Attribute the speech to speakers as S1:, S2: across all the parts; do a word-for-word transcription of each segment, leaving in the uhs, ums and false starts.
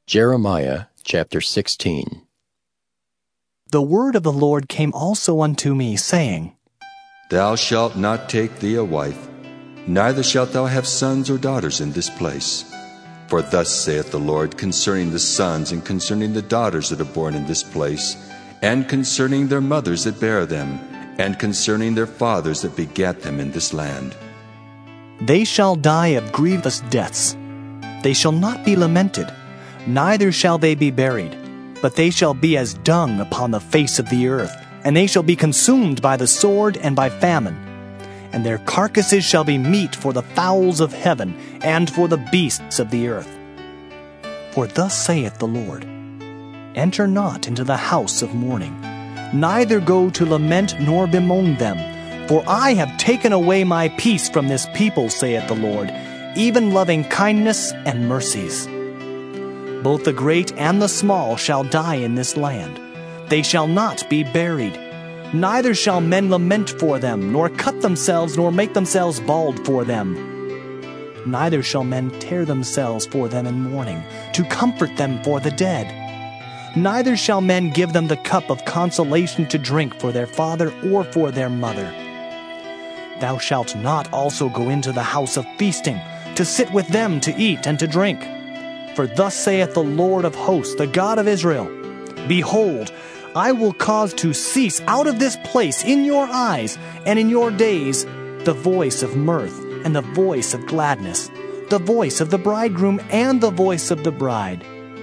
S1: Jeremiah chapter sixteen.
S2: The word of the Lord came also unto me, saying,
S3: Thou shalt not take thee a wife, neither shalt thou have sons or daughters in this place. For thus saith the Lord concerning the sons and concerning the daughters that are born in this place, and concerning their mothers that bare them, and concerning their fathers that begat them in this land.
S2: They shall die of grievous deaths. They shall not be lamented, neither shall they be buried, but they shall be as dung upon the face of the earth, and they shall be consumed by the sword and by famine. And their carcasses shall be meat for the fowls of heaven, and for the beasts of the earth. For thus saith the Lord, Enter not into the house of mourning, neither go to lament nor bemoan them, for I have taken away my peace from this people, saith the Lord, even loving kindness and mercies. Both the great and the small shall die in this land. They shall not be buried. Neither shall men lament for them, nor cut themselves, nor make themselves bald for them. Neither shall men tear themselves for them in mourning, to comfort them for the dead. Neither shall men give them the cup of consolation to drink for their father or for their mother. Thou shalt not also go into the house of feasting, to sit with them to eat and to drink. For thus saith the Lord of hosts, the God of Israel, Behold, I will cause to cease out of this place in your eyes and in your days the voice of mirth and the voice of gladness, the voice of the bridegroom and the voice of the bride.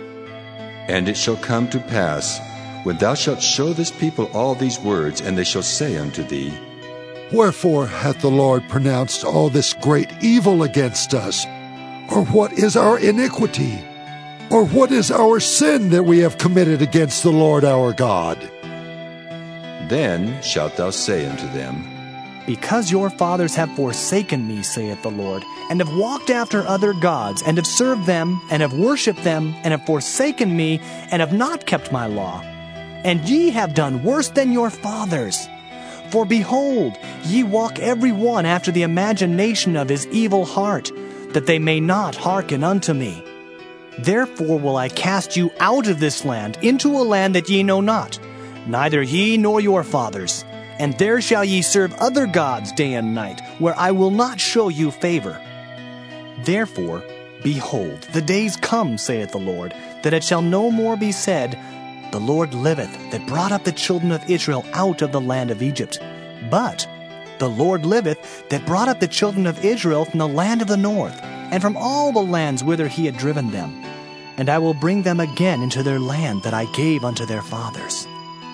S3: And it shall come to pass, when thou shalt show this people all these words, and they shall say unto thee,
S4: Wherefore hath the Lord pronounced all this great evil against us? Or what is our iniquity? Or what is our sin that we have committed against the Lord our God?
S3: Then shalt thou say unto them,
S2: Because your fathers have forsaken me, saith the Lord, and have walked after other gods, and have served them, and have worshipped them, and have forsaken me, and have not kept my law, and ye have done worse than your fathers. For behold, ye walk every one after the imagination of his evil heart, that they may not hearken unto me. Therefore will I cast you out of this land into a land that ye know not, neither ye nor your fathers. And there shall ye serve other gods day and night, where I will not show you favor. Therefore, behold, the days come, saith the Lord, that it shall no more be said, The Lord liveth, that brought up the children of Israel out of the land of Egypt. But the Lord liveth, that brought up the children of Israel from the land of the north, and from all the lands whither he had driven them. And I will bring them again into their land that I gave unto their fathers.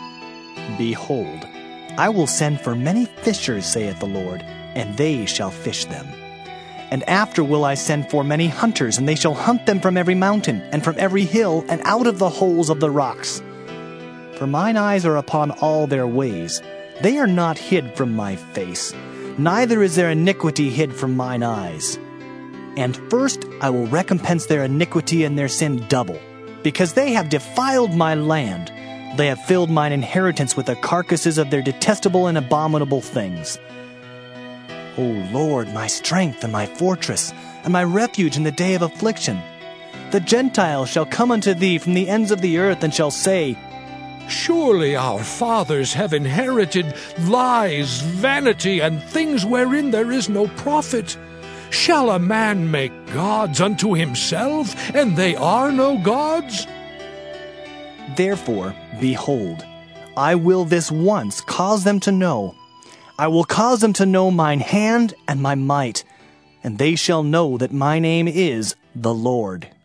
S2: Behold, I will send for many fishers, saith the Lord, and they shall fish them. And after will I send for many hunters, and they shall hunt them from every mountain, and from every hill, and out of the holes of the rocks. For mine eyes are upon all their ways. They are not hid from my face, neither is their iniquity hid from mine eyes. And first I will recompense their iniquity and their sin double, because they have defiled my land. They have filled mine inheritance with the carcasses of their detestable and abominable things. O Lord, my strength and my fortress, and my refuge in the day of affliction. The Gentiles shall come unto thee from the ends of the earth, and shall say,
S5: Surely our fathers have inherited lies, vanity, and things wherein there is no profit. Shall a man make gods unto himself, and they are no gods?
S2: Therefore, behold, I will this once cause them to know. I will cause them to know mine hand and my might, and they shall know that my name is the Lord.